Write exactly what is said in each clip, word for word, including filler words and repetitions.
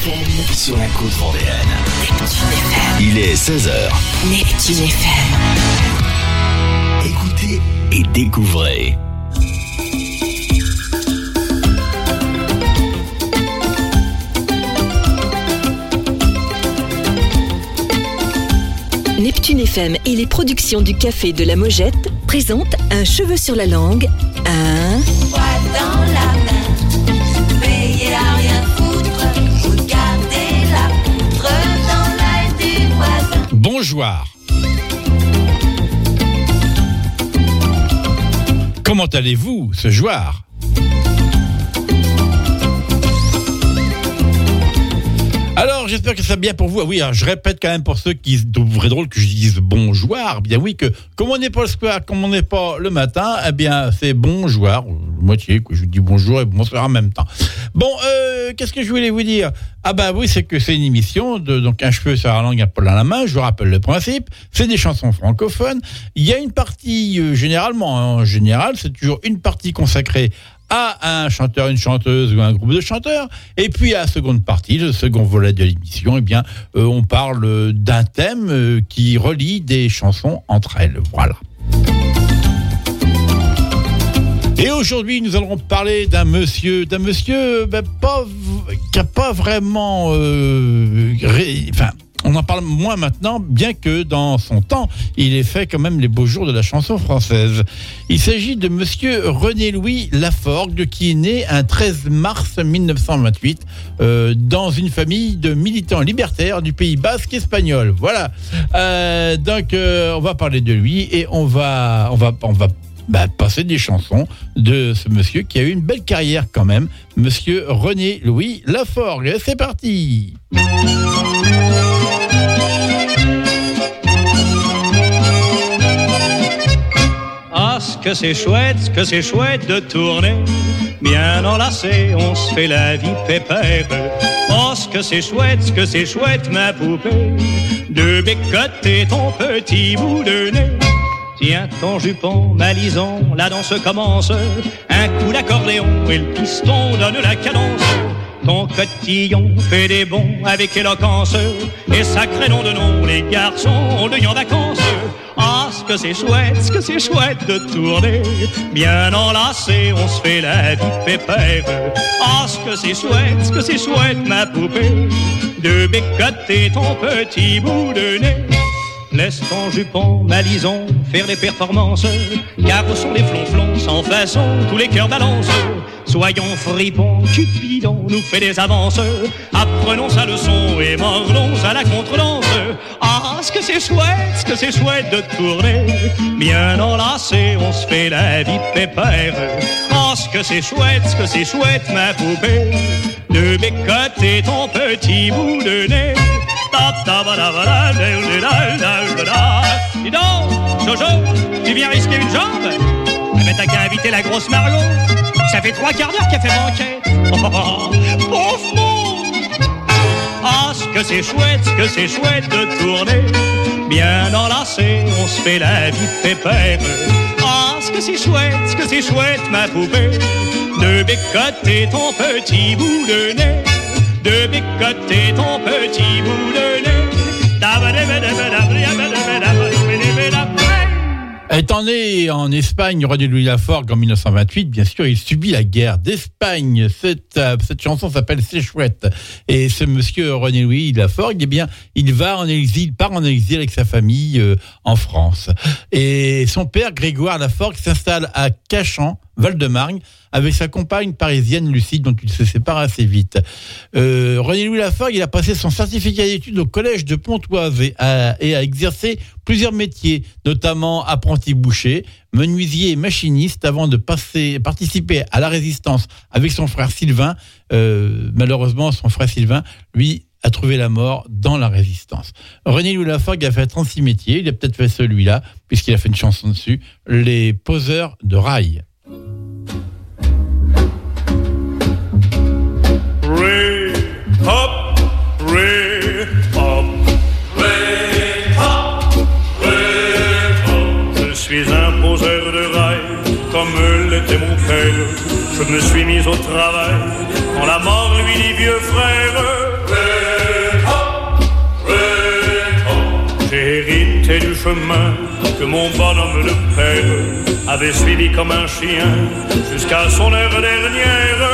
M. Sur la côte vendéenne. Neptune F M. Il est seize heures. Neptune F M. Écoutez et découvrez. Neptune F M et les productions du Café de la Mojette présentent Un cheveu sur la langue, un... Poids dans la main, veillez à rien foutre, regardez la poutre dans l'œil du voisin. Bonjour. Comment allez-vous ce soir ? Alors, j'espère que ça va bien pour vous. Ah oui, alors, je répète quand même pour ceux qui trouveraient drôle que je dise bonjour. Bien oui, que comme on n'est pas le soir, comme on n'est pas le matin, eh bien, c'est bonjour, moitié, que je dis bonjour et bonsoir en même temps. Bon, euh, qu'est-ce que je voulais vous dire ? Ah bah oui, c'est que c'est une émission de donc un cheveu sur la langue, un poil dans la main. Je vous rappelle le principe. C'est des chansons francophones. Il y a une partie, euh, généralement, hein, en général, c'est toujours une partie consacrée à un chanteur, une chanteuse ou un groupe de chanteurs. Et puis à la seconde partie, le second volet de l'émission, eh bien, euh, on parle d'un thème euh, qui relie des chansons entre elles. Voilà. Et aujourd'hui, nous allons parler d'un monsieur, d'un monsieur ben, pas, qui n'a pas vraiment... Euh, ré, enfin, on en parle moins maintenant, bien que dans son temps, il ait fait quand même les beaux jours de la chanson française. Il s'agit de monsieur René-Louis Laforgue, qui est né un treize mars mille neuf cent vingt-huit euh, dans une famille de militants libertaires du Pays basque espagnol. Voilà. Euh, donc, euh, on va parler de lui et on va, on va, on va bah, passer des chansons de ce monsieur qui a eu une belle carrière quand même, monsieur René-Louis Laforgue. C'est parti. Ah, ce que c'est chouette, ce que c'est chouette de tourner. Bien enlacé, on se fait la vie pépère. Oh, ce que c'est chouette, ce que c'est chouette, ma poupée. De bécoter ton petit bout de nez. Tiens ton jupon, ma lison, la danse commence. Un coup d'accordéon et le piston donne la cadence. Ton cotillon fait des bonds avec éloquence. Et sacré nom de nom, les garçons ont le en vacances. Ah, ce que c'est chouette, ce que c'est chouette de tourner. Bien enlacé, on se fait la vie pépère. Ah, ce que c'est chouette, ce que c'est chouette, ma poupée. De bécoter ton petit bout de nez. Laisse ton jupon, ma lison, faire les performances. Car où sont les flonflons, sans façon, tous les cœurs balancent. Soyons fripons, Cupidon nous fait des avances. Apprenons sa leçon et morlons à la contredanse. Ah, ce que c'est chouette, ce que c'est chouette de tourner. Bien enlacé, on se fait la vie pépère. Ah, ce que c'est chouette, ce que c'est chouette, ma poupée. De bécoter ton petit bout de nez. Dis donc, Jojo, tu viens risquer une jambe? Eh ben t'as qu'à inviter la grosse Margot. Ça fait trois quarts d'heure qu'elle fait banquette. Oh, oh, oh, pauvre monde. Ah, ce que c'est chouette, ce que c'est chouette de tourner. Bien enlacé, on se fait la vie pépère. Ah, ce que c'est chouette, ce que c'est chouette, ma poupée. De bécoter ton petit bout de nez. De bécoter ton petit bout de nez. Étant né en Espagne, René-Louis Laforgue en mille neuf cent vingt-huit, bien sûr, il subit la guerre d'Espagne. Cette, euh, cette chanson s'appelle C'est chouette. Et ce monsieur René-Louis Laforgue, eh bien, il va en exil, il part en exil avec sa famille euh, en France. Et son père, Grégoire Laforgue, s'installe à Cachan, Val-de-Marne, avec sa compagne parisienne Lucie, dont il se sépare assez vite. Euh, René-Louis Laforgue, il a passé son certificat d'études au collège de Pontoise et a, et a exercé plusieurs métiers, notamment apprenti boucher, menuisier et machiniste, avant de passer, participer à la résistance avec son frère Sylvain. Euh, malheureusement, son frère Sylvain, lui, a trouvé la mort dans la résistance. René-Louis Laforgue a fait trente-six métiers, il a peut-être fait celui-là, puisqu'il a fait une chanson dessus, Les poseurs de rail. Ray hop, ray hop, ray hop, ray hop. Je suis un poseur de rail, comme l'était mon père. Je me suis mis au travail, quand la mort lui dit vieux frère. J'ai hérité du chemin que mon bonhomme de père avait suivi comme un chien jusqu'à son heure dernière.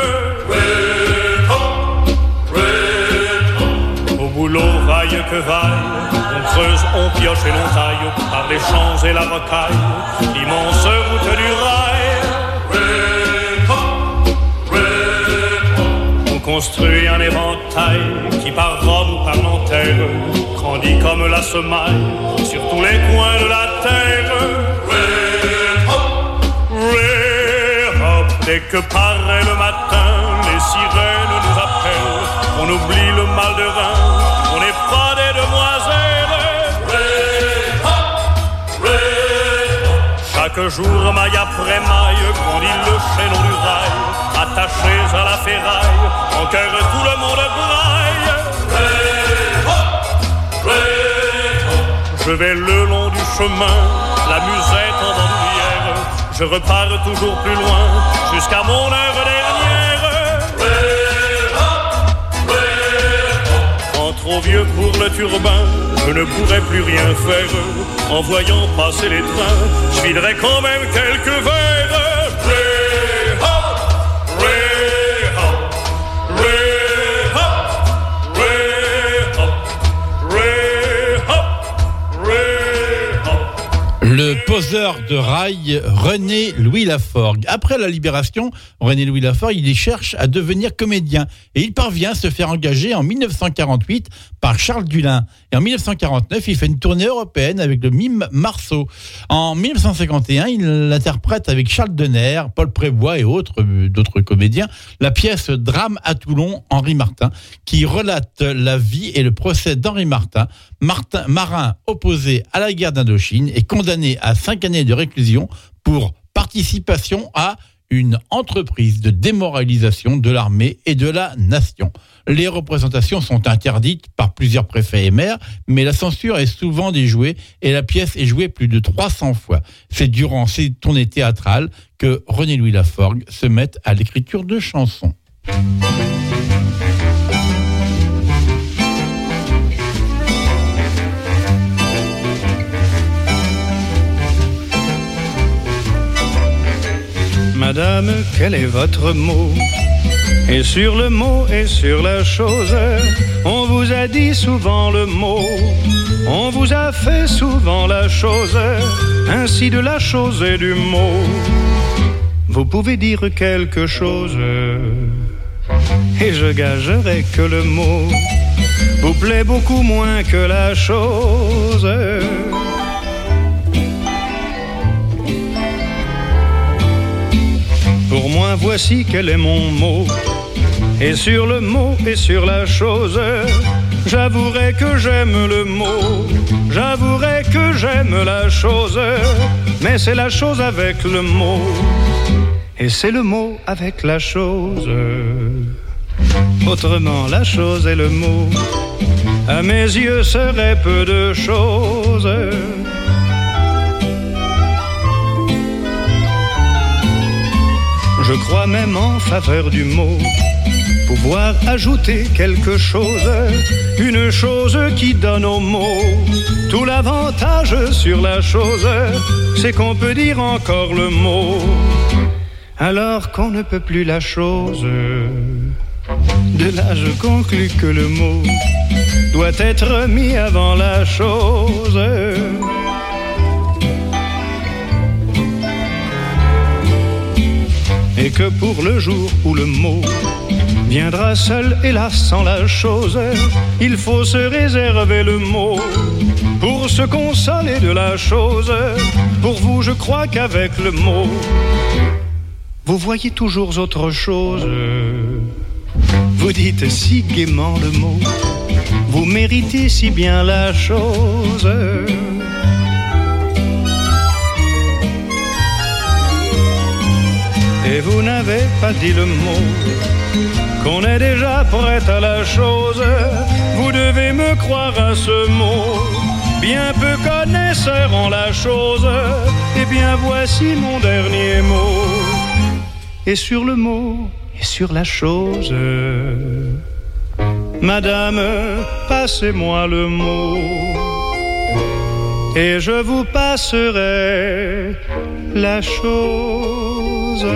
Au boulot, vaille que vaille, on creuse, on pioche et l'on taille par les champs et la rocaille, l'immense route du rail. On construit un éventail qui par Rome ou par Nanterre grandit comme la semaille sur tous les coins de la terre. Dès que paraît le matin, les sirènes nous appellent. On oublie le mal de rein, on n'est pas des demoiselles. Chaque jour, maille après maille, grandit le chaînon du rail. Attachés à la ferraille, en cœur tout le monde braille. Je vais le long du chemin, la musette en bandoulière. Je repars toujours plus loin, jusqu'à mon heure dernière. En trop vieux pour le turbin, je ne pourrai plus rien faire. En voyant passer les trains, je viderai quand même quelques verres. Le poseur de rail, René Louis Laforgue. Après la Libération, René Louis Laforgue, il cherche à devenir comédien. Et il parvient à se faire engager en dix-neuf cent quarante-huit par Charles Dulin. Et en dix-neuf cent quarante-neuf, il fait une tournée européenne avec le mime Marceau. En dix-neuf cent cinquante et un, il interprète avec Charles Denner, Paul Prébois et autres, euh, d'autres comédiens, la pièce Drame à Toulon, Henri Martin, qui relate la vie et le procès d'Henri Martin, Martin, marin opposé à la guerre d'Indochine et condamné à cinq années de réclusion pour participation à une entreprise de démoralisation de l'armée et de la nation. Les représentations sont interdites par plusieurs préfets et maires, mais la censure est souvent déjouée et la pièce est jouée plus de trois cents fois. C'est durant ces tournées théâtrales que René Louis Laforgue se met à l'écriture de chansons. Madame, quel est votre mot? Et sur le mot et sur la chose, on vous a dit souvent le mot, on vous a fait souvent la chose, ainsi de la chose et du mot. Vous pouvez dire quelque chose, et je gagerai que le mot vous plaît beaucoup moins que la chose. Pour moi, voici quel est mon mot. Et sur le mot et sur la chose, j'avouerai que j'aime le mot, j'avouerai que j'aime la chose, mais c'est la chose avec le mot, et c'est le mot avec la chose. Autrement, la chose et le mot, à mes yeux, seraient peu de choses. Je crois même en faveur du mot, pouvoir ajouter quelque chose, une chose qui donne au mot tout l'avantage sur la chose, c'est qu'on peut dire encore le mot, alors qu'on ne peut plus la chose. De là je conclus que le mot doit être mis avant la chose. Et que pour le jour où le mot viendra seul, hélas sans la chose, il faut se réserver le mot pour se consoler de la chose. Pour vous, je crois qu'avec le mot, vous voyez toujours autre chose. Vous dites si gaiement le mot, vous méritez si bien la chose. Et vous n'avez pas dit le mot, qu'on est déjà prêt à la chose. Vous devez me croire à ce mot, bien peu connaisseur en la chose. Eh bien voici mon dernier mot. Et sur le mot et sur la chose, Madame, passez-moi le mot et je vous passerai la chose.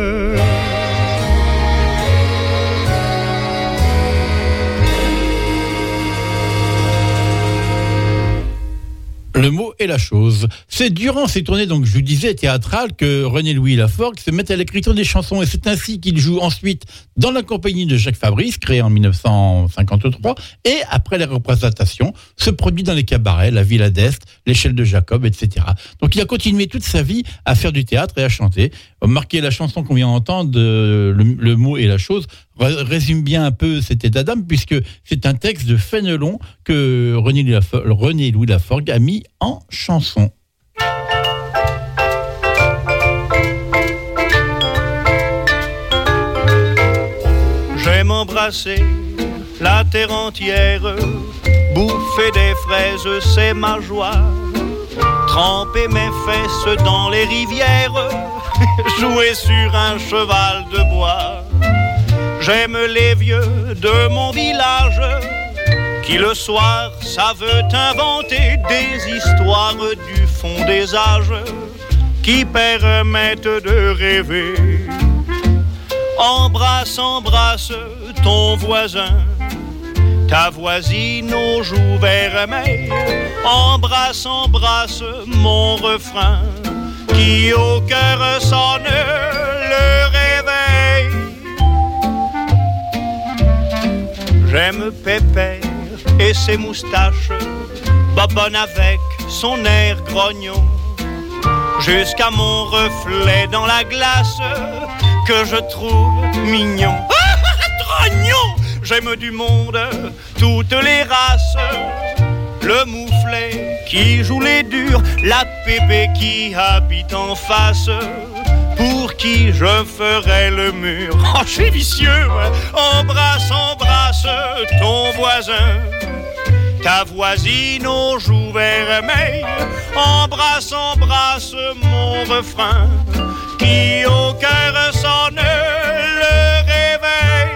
Le mot et la chose. C'est durant ces tournées, donc je vous disais, théâtrales, que René-Louis Laforgue se met à l'écriture des chansons. Et c'est ainsi qu'il joue ensuite dans la compagnie de Jacques Fabrice, créée en dix-neuf cent cinquante-trois. Et après les représentations, se produit dans les cabarets, la Villa d'Est, l'échelle de Jacob, et cetera. Donc il a continué toute sa vie à faire du théâtre et à chanter. Marquer la chanson qu'on vient d'entendre, le, le mot et la chose, résume bien un peu cet état d'âme, puisque c'est un texte de Fénelon que René-Louis Laforgue a mis en chanson. J'aime embrasser la terre entière, bouffer des fraises, c'est ma joie. Tremper mes fesses dans les rivières, jouer sur un cheval de bois. J'aime les vieux de mon village qui le soir savent inventer des histoires du fond des âges qui permettent de rêver. Embrasse, embrasse ton voisin, ta voisine aux joues vermeilles. Embrasse, embrasse mon refrain qui au cœur sonne le réveil. J'aime Pépère et ses moustaches, Bobonne avec son air grognon, jusqu'à mon reflet dans la glace que je trouve mignon. Ah, drognon! J'aime du monde, toutes les races, le mouflet qui joue les durs, la pépé qui habite en face, pour qui je ferai le mur. Oh, je suis vicieux, embrasse, embrasse ton voisin, ta voisine aux joues vermeilles. Embrasse, embrasse mon refrain, qui au cœur sonne le réveil.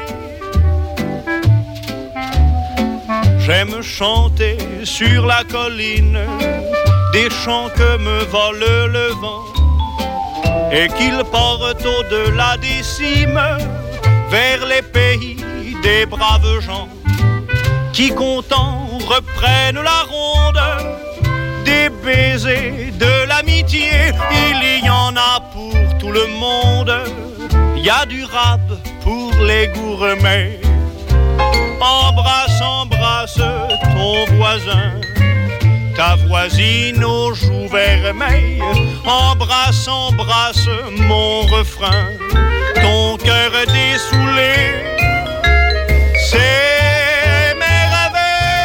J'aime chanter sur la colline des chants que me vole le vent, et qu'ils portent au-delà des cimes vers les pays des braves gens qui contents reprennent la ronde des baisers de l'amitié. Il y en a pour tout le monde, il y a du rap pour les gourmets. Embrasse, embrasse ton voisin, ta voisine aux joues vermeilles. Embrasse, embrasse mon refrain, ton cœur dessoulé, c'est merveille.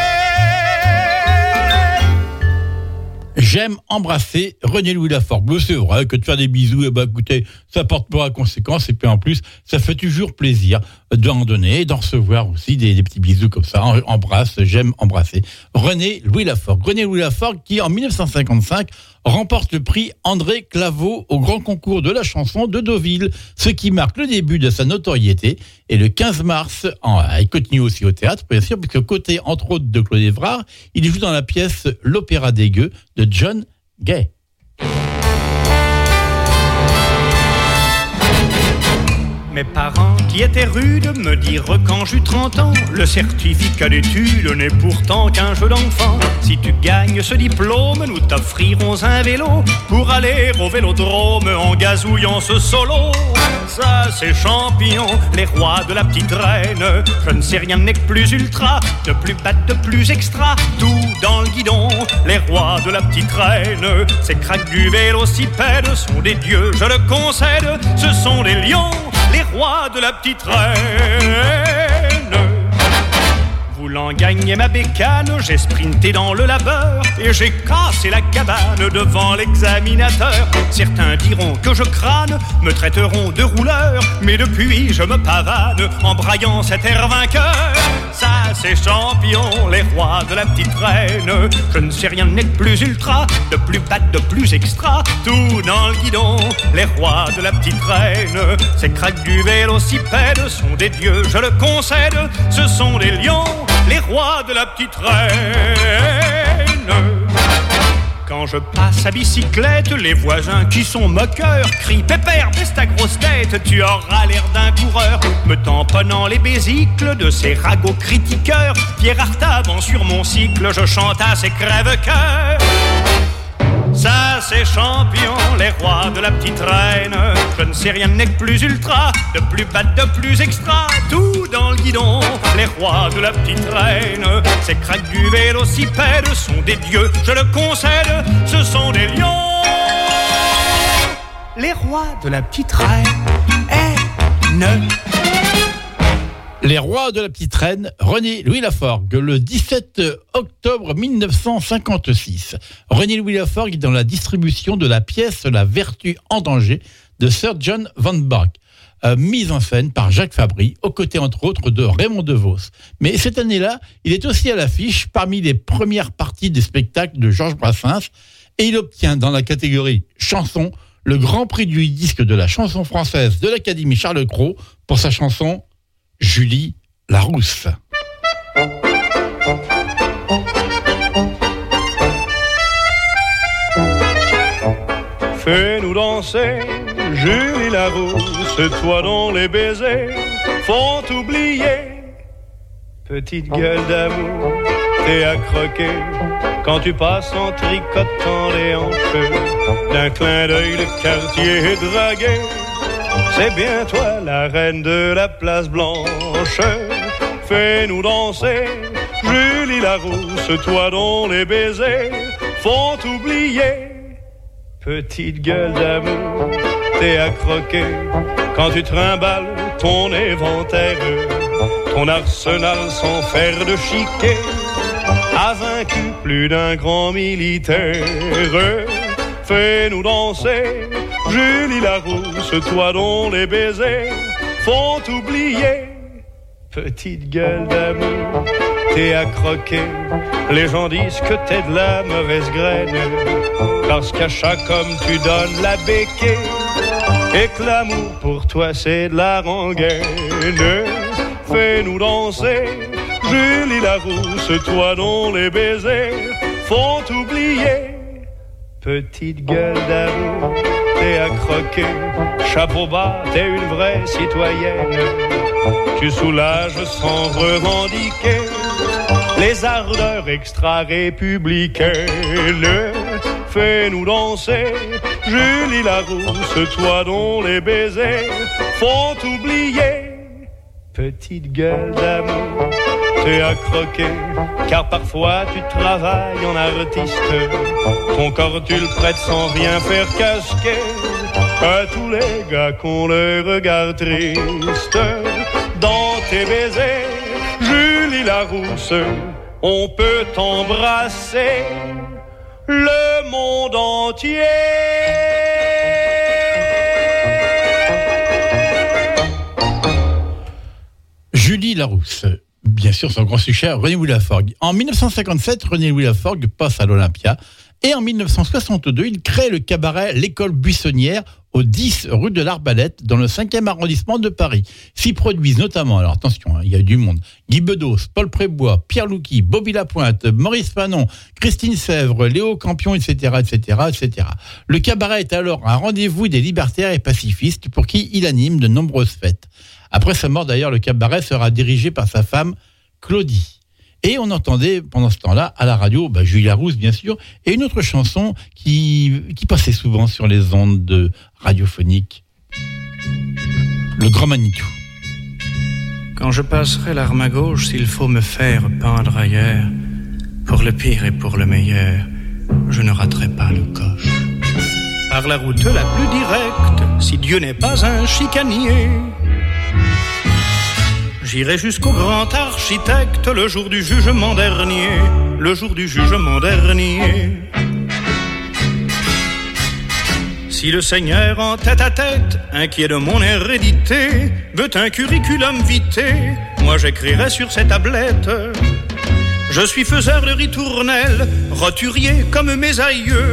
J'aime embrasser René-Louis Laforgue. C'est vrai que de faire des bisous, eh ben, écoutez, ça porte pas à conséquence, et puis en plus, ça fait toujours plaisir d'en donner et d'en recevoir aussi des, des petits bisous comme ça. Embrasse, j'aime embrasser René-Louis Laforgue. René-Louis Laforgue qui, en dix-neuf cent cinquante-cinq, remporte le prix André Claveau au grand concours de la chanson de Deauville, ce qui marque le début de sa notoriété. Et le quinze mars, en, il continue aussi au théâtre, bien sûr, puisque côté, entre autres, de Claude Évrard, il joue dans la pièce L'Opéra des Gueux de John Gay. Mes parents qui étaient rudes me dirent quand j'eus trente ans, le certificat d'études n'est pourtant qu'un jeu d'enfant. Si tu gagnes ce diplôme, nous t'offrirons un vélo pour aller au vélodrome en gazouillant ce solo. Ça c'est Champignon, les rois de la petite reine. Je ne sais rien n'est que plus ultra, de plus bas, de plus extra, tout dans le guidon. Les rois de la petite reine, ces cracks du vélocipède sont des dieux, je le concède, ce sont des lions, les rois de la petite reine. Voulant gagner ma bécane, j'ai sprinté dans le labeur et j'ai cassé la cabane devant l'examinateur. Certains diront que je crâne, me traiteront de rouleur, mais depuis je me pavane en braillant cet air vainqueur. Ça c'est champion, les rois de la petite reine. Je ne sais rien n'est de plus ultra, de plus bad, de plus extra. Tout dans le guidon, les rois de la petite reine. Ces cracks du vélocipède sont des dieux, je le concède. Ce sont des lions, les rois de la petite reine. Quand je passe à bicyclette, les voisins qui sont moqueurs crient « Pépère, baisse ta grosse tête, tu auras l'air d'un coureur !» Me tamponnant les bésicles de ces ragots critiqueurs, Pierre Artaban sur mon cycle, je chante à ses crève-cœurs. Ça c'est champion, les rois de la petite reine. Je ne sais rien n'est de plus ultra, de plus bad, de plus extra. Tout dans le guidon, les rois de la petite reine. Ces cracks du vélocipède sont des dieux, je le concède. Ce sont des lions, les rois de la petite reine. Eh, ne... Les rois de la petite reine, René Louis Laforgue, le dix-sept octobre mille neuf cent cinquante-six. René Louis Laforgue est dans la distribution de la pièce La Vertu en danger de Sir John Van Bach, euh, mise en scène par Jacques Fabry, aux côtés entre autres de Raymond DeVos. Mais cette année-là, il est aussi à l'affiche parmi les premières parties des spectacles de Georges Brassens et il obtient dans la catégorie chanson le grand prix du disque de la chanson française de l'Académie Charles Cros pour sa chanson Julie Larousse. Fais-nous danser, Julie Larousse, toi dont les baisers font oublier. Petite gueule d'amour, t'es à croquer quand tu passes en tricotant les hanches. D'un clin d'œil le quartier est dragué. C'est bien toi la reine de la place Blanche. Fais-nous danser, Julie Larousse, toi dont les baisers font oublier. Petite gueule d'amour, t'es à croquer quand tu trimbales ton éventaire. Ton arsenal sans faire de chiquet a vaincu plus d'un grand militaire. Fais-nous danser, Julie Larousse, toi dont les baisers font oublier. Petite gueule d'amour, t'es à croquer. Les gens disent que t'es de la mauvaise graine, parce qu'à chaque homme tu donnes la béquille, et que l'amour pour toi c'est de la rengaine. Fais-nous danser, Julie Larousse, toi dont les baisers font oublier. Petite gueule d'amour, t'es à croquer. Chapeau bas, t'es une vraie citoyenne. Tu soulages sans revendiquer les ardeurs extra-républicaines. Fais-nous danser, Julie Larousse, toi dont les baisers font oublier. Petite gueule d'amour, t'es à croquer, car parfois tu travailles en artiste. Ton corps tu le prêtes sans rien faire casquer à tous les gars qu'on le regarde triste. Dans tes baisers, Julie Larousse, on peut t'embrasser le monde entier. Julie Larousse, bien sûr son grand succès, René Louis Laforgue. En dix-neuf cent cinquante-sept, René Louis Laforgue passe à l'Olympia et en dix-neuf cent soixante-deux, il crée le cabaret L'École Buissonnière au dix rue de l'Arbalète dans le cinquième arrondissement de Paris. S'y produisent notamment, alors attention, hein, il y a du monde, Guy Bedos, Paul Prébois, Pierre Louky, Bobby Lapointe, Maurice Fanon, Christine Sèvres, Léo Campion, et cetera, et cetera, et cetera. Le cabaret est alors un rendez-vous des libertaires et pacifistes pour qui il anime de nombreuses fêtes. Après sa mort d'ailleurs, le cabaret sera dirigé par sa femme Claudie. Et on entendait pendant ce temps-là à la radio bah, Julie Larousse bien sûr, et une autre chanson qui, qui passait souvent sur les ondes de radiophoniques, Le Grand Manitou. Quand je passerai l'arme à gauche, s'il faut me faire pendre ailleurs, pour le pire et pour le meilleur, je ne raterai pas le coche. Par la route la plus directe, si Dieu n'est pas un chicanier, J'irai jusqu'au grand architecte le jour du jugement dernier, le jour du jugement dernier. Si le Seigneur en tête à tête, inquiet de mon hérédité, veut un curriculum vitae, moi j'écrirai sur ces tablettes. Je suis faiseur de ritournelles, roturier comme mes aïeux.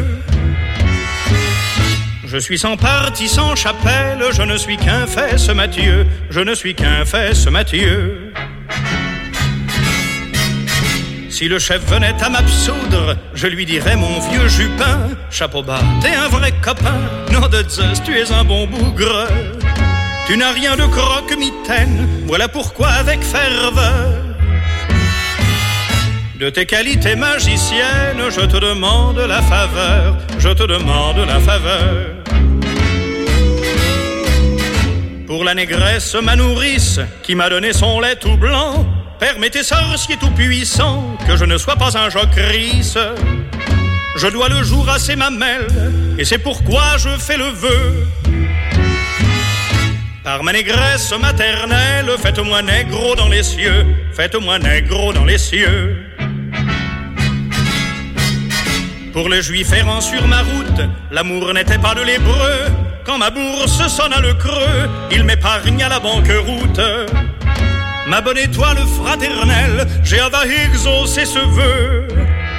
Je suis sans parti, sans chapelle, je ne suis qu'un fesse Mathieu, je ne suis qu'un fesse Mathieu. Si le chef venait à m'absoudre, je lui dirais mon vieux jupin, chapeau bas, t'es un vrai copain, nom de Zeus, tu es un bon bougre. Tu n'as rien de croque-mitaine, voilà pourquoi avec ferveur de tes qualités magiciennes, je te demande la faveur, je te demande la faveur. Pour la négresse, ma nourrice, qui m'a donné son lait tout blanc, permettez sorcier tout puissant, que je ne sois pas un jocrisse. Je dois le jour à ses mamelles, et c'est pourquoi je fais le vœu. Par ma négresse maternelle, faites-moi négro dans les cieux, faites-moi négro dans les cieux. Pour le juif errant sur ma route, l'amour n'était pas de l'hébreu. Quand ma bourse sonna le creux, il m'épargna la banqueroute. Ma bonne étoile fraternelle, Jéhovah exaucé ce vœu.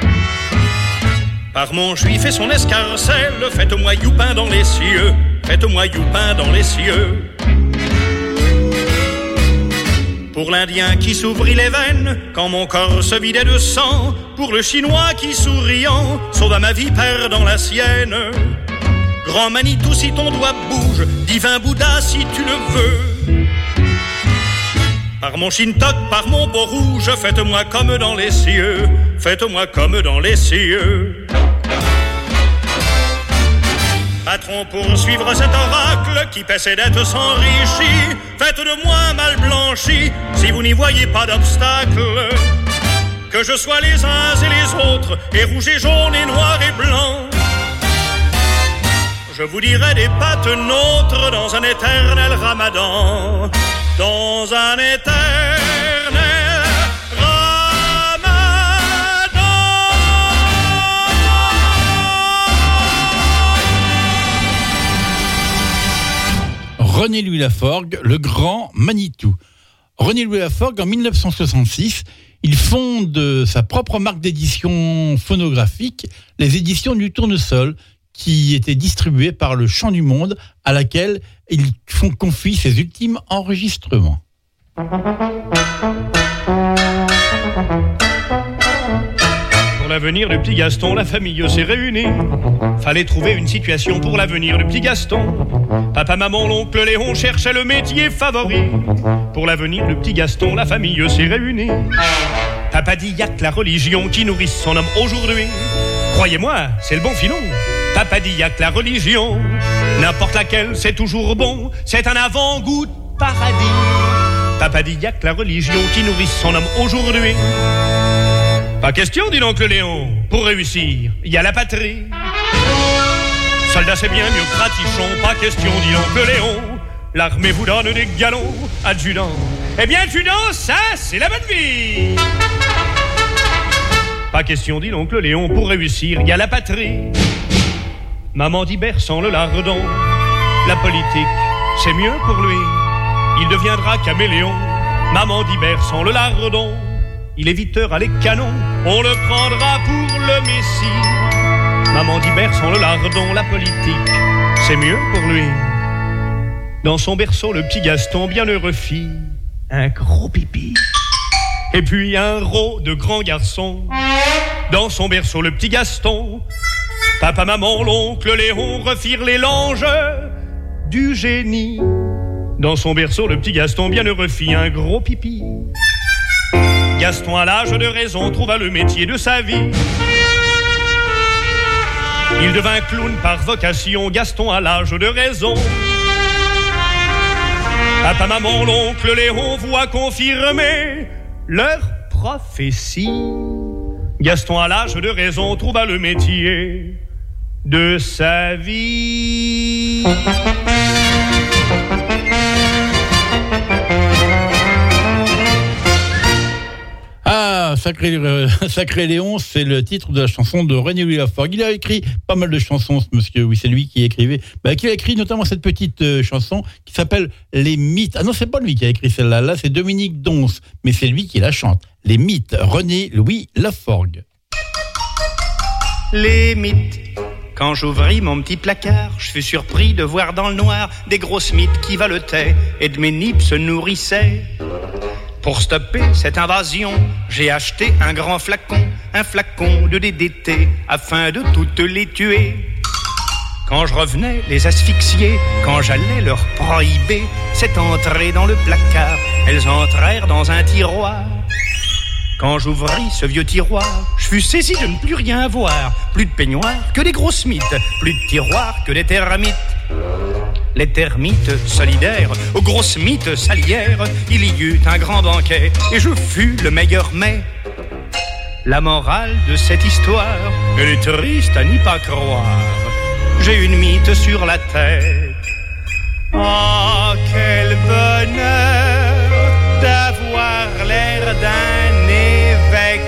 Par mon juif et son escarcelle, faites-moi youpin dans les cieux, faites-moi youpin dans les cieux. Pour l'Indien qui s'ouvrit les veines quand mon corps se vidait de sang, pour le Chinois qui souriant sauva ma vie perdant la sienne. Grand Manitou si ton doigt bouge, divin Bouddha si tu le veux. Par mon Shintok, par mon beau rouge, faites-moi comme dans les cieux, faites-moi comme dans les cieux. Patron, pour suivre cet oracle qui paie ses dettes s'enrichit, faites de moi mal blanchi, si vous n'y voyez pas d'obstacle. Que je sois les uns et les autres, et rouge et jaune et noir et blanc. Je vous dirai des pattes nôtres dans un éternel ramadan, dans un éternel ramadan. René-Louis Laforgue, le grand Manitou. René-Louis Laforgue, en dix-neuf cent soixante-six, il fonde sa propre marque d'édition phonographique, les éditions du Tournesol, qui était distribuée par le Chant du Monde, à laquelle il confie ses ultimes enregistrements. Pour l'avenir du petit Gaston, la famille s'est réunie. Fallait trouver une situation pour l'avenir du petit Gaston. Papa, maman, l'oncle Léon cherchaient le métier favori. Pour l'avenir du petit Gaston, la famille s'est réunie. Papa dit y'a que la religion qui nourrit son homme aujourd'hui. Croyez-moi, c'est le bon filon. Papa dit y'a que la religion, n'importe laquelle, c'est toujours bon. C'est un avant-goût de paradis. Papa dit y'a que la religion qui nourrit son homme aujourd'hui. Pas question, dit l'oncle Léon, pour réussir, il y a la patrie. Soldat, c'est bien mieux que ratichon, pas question, dit l'oncle Léon. L'armée vous donne des galons, adjudant. Eh bien, adjudant, ça, c'est la bonne vie. Pas question, dit l'oncle Léon, pour réussir, il y a la patrie. Maman dit berçant le lardon, la politique, c'est mieux pour lui. Il deviendra caméléon. Maman dit berçant le lardon, il est viteur à les canons, on le prendra pour le messie. Maman dit berçant le lardon, la politique, c'est mieux pour lui. Dans son berceau, le petit Gaston, bienheureux fit un gros pipi. Et puis un rot de grand garçon. Dans son berceau, le petit Gaston, papa, maman, l'oncle Léon refirent les langes du génie. Dans son berceau, le petit Gaston, bienheureux fit un gros pipi. Gaston, à l'âge de raison, trouva le métier de sa vie. Il devint clown par vocation, Gaston, à l'âge de raison. Papa, maman, l'oncle Léon voit confirmer leur prophétie. Gaston, à l'âge de raison, trouva le métier de sa vie. Sacré, euh, Sacré Léon, c'est le titre de la chanson de René-Louis Laforgue. Il a écrit pas mal de chansons, ce monsieur. Oui, c'est lui qui écrivait. Bah, qui a écrit notamment cette petite euh, chanson qui s'appelle Les Mythes. Ah non, c'est pas lui qui a écrit celle-là. Là, c'est Dominique Donce. Mais c'est lui qui la chante. Les Mythes. René-Louis Laforgue. Les mythes. Quand j'ouvris mon petit placard, je fus surpris de voir dans le noir des grosses mythes qui voletaient et de mes nippes se nourrissaient. Pour stopper cette invasion, j'ai acheté un grand flacon, un flacon de D D T, afin de toutes les tuer. Quand je revenais les asphyxier, quand j'allais leur prohiber cette entrée dans le placard, elles entrèrent dans un tiroir. Quand j'ouvris ce vieux tiroir, je fus saisi de ne plus rien voir. Plus de peignoir que des grosses mythes, plus de tiroirs que des termites. Les termites solidaires, aux grosses mythes salières, il y eut un grand banquet et je fus le meilleur mets. La morale de cette histoire, elle est triste à n'y pas croire. J'ai une mythe sur la tête. Oh, quel bonheur d'avoir l'air d'un évêque.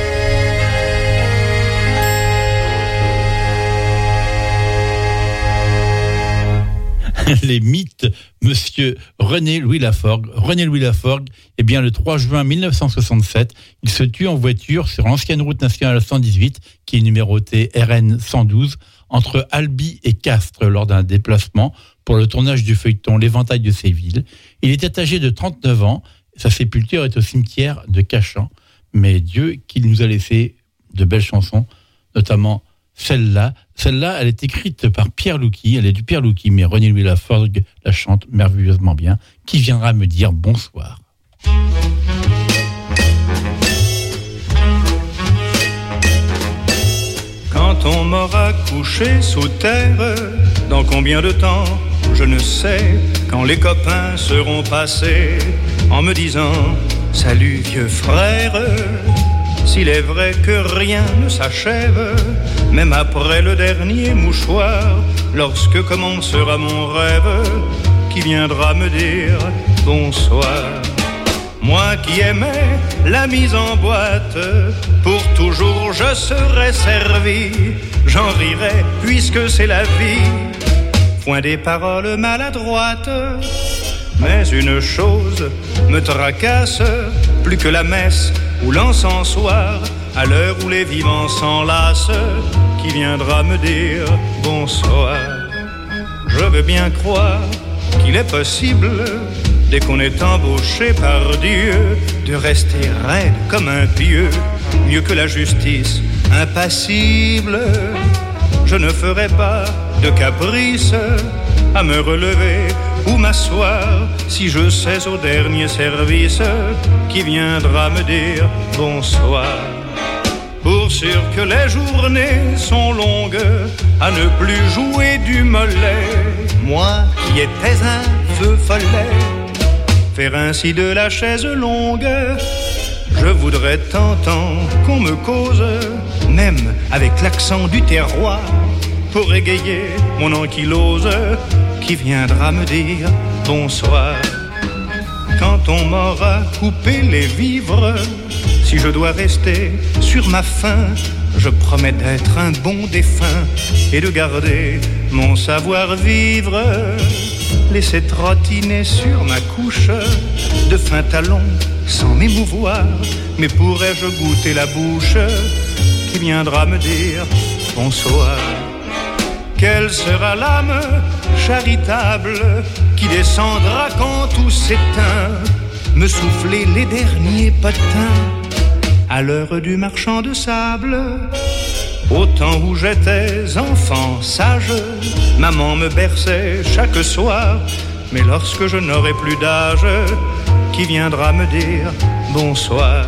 Les mythes, monsieur René-Louis Laforgue. René-Louis Laforgue, eh bien, le trois juin mille neuf cent soixante-sept, il se tue en voiture sur l'ancienne route nationale cent dix-huit, qui est numérotée R N cent douze, entre Albi et Castres, lors d'un déplacement pour le tournage du feuilleton L'Éventail de Séville. Il était âgé de trente-neuf ans. Sa sépulture est au cimetière de Cachan. Mais Dieu qu'il nous a laissé de belles chansons, notamment celle-là. Celle-là, elle est écrite par Pierre Louki. Elle est du Pierre Louki, mais René-Louis Laforgue la chante merveilleusement bien. Qui viendra me dire bonsoir? Quand on m'aura couché sous terre, dans combien de temps, je ne sais, quand les copains seront passés, en me disant « Salut vieux frère », s'il est vrai que rien ne s'achève, même après le dernier mouchoir, lorsque commencera mon rêve, qui viendra me dire bonsoir. Moi qui aimais la mise en boîte, pour toujours je serai servi, j'en rirai puisque c'est la vie. Point des paroles maladroites, mais une chose me tracasse, plus que la messe ou l'encensoir, à l'heure où les vivants s'enlacent, qui viendra me dire bonsoir. Je veux bien croire qu'il est possible, dès qu'on est embauché par Dieu, de rester raide comme un pieu, mieux que la justice impassible. Je ne ferai pas de caprice à me relever ou m'asseoir, si je sais au dernier service qui viendra me dire bonsoir. Pour sûr que les journées sont longues à ne plus jouer du mollet, moi qui étais un feu follet, faire ainsi de la chaise longue, je voudrais tant tant qu'on me cause, même avec l'accent du terroir, pour égayer mon ankylose, qui viendra me dire bonsoir. Quand on m'aura coupé les vivres, si je dois rester sur ma faim, je promets d'être un bon défunt et de garder mon savoir-vivre. Laisser trottiner sur ma couche de fin talon sans m'émouvoir, mais pourrais-je goûter la bouche qui viendra me dire bonsoir? Quelle sera l'âme charitable qui descendra quand tout s'éteint, me souffler les derniers potins à l'heure du marchand de sable? Au temps où j'étais enfant sage, maman me berçait chaque soir, mais lorsque je n'aurai plus d'âge, qui viendra me dire bonsoir?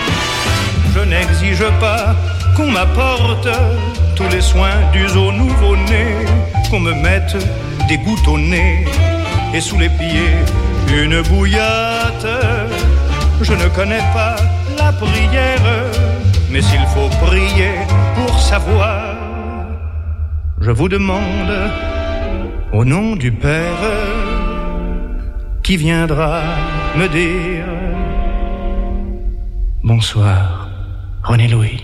Je n'exige pas qu'on m'apporte tous les soins dus au nouveau-né, qu'on me mette des gouttes au nez et sous les pieds une bouillotte. Je ne connais pas la prière, mais s'il faut prier pour savoir, je vous demande au nom du Père qui viendra me dire bonsoir. René Louis.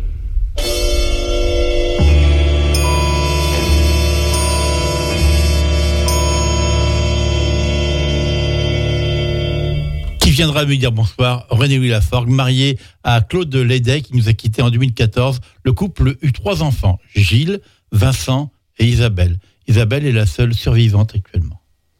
Qui viendra me dire bonsoir, René Louis Laforgue, marié à Claude Lédet, qui nous a quittés en deux mille quatorze. Le couple eut trois enfants, Gilles, Vincent et Isabelle. Isabelle est la seule survivante actuellement.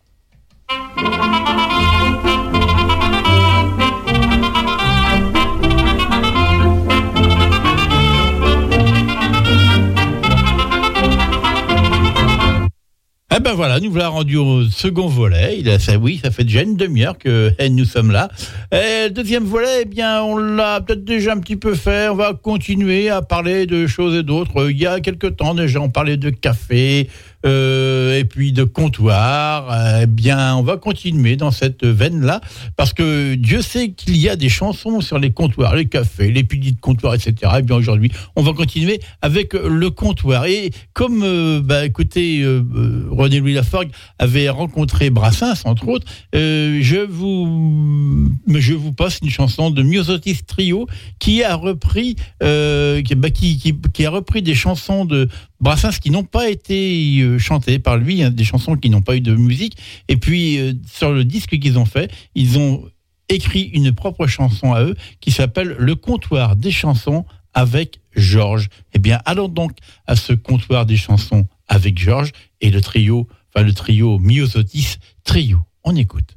Eh ben voilà, nous voilà rendus au second volet. Il a, ça, oui, ça fait déjà une demi-heure que eh, nous sommes là. Et le deuxième volet, eh bien, on l'a peut-être déjà un petit peu fait. On va continuer à parler de choses et d'autres. Il y a quelques temps déjà, on parlait de café euh, et puis de comptoir. Eh bien, on va continuer dans cette veine-là parce que Dieu sait qu'il y a des chansons sur les comptoirs, les cafés, les piliers de comptoir, et cetera. Eh bien, aujourd'hui, on va continuer avec le comptoir. Et comme, euh, bah, écoutez, euh, René Louis Laforgue avait rencontré Brassens, entre autres, euh, je vous je vous passe une chanson de Myosotis Trio qui a repris euh, qui, bah, qui, qui, qui a repris des chansons de Brassens qui n'ont pas été euh, chantées par lui, hein, des chansons qui n'ont pas eu de musique. Et puis euh, sur le disque qu'ils ont fait, ils ont écrit une propre chanson à eux qui s'appelle Le comptoir des chansons avec Georges. Eh bien, allons donc à ce comptoir des chansons avec Georges et le trio, enfin le trio Myosotis Trio. On écoute.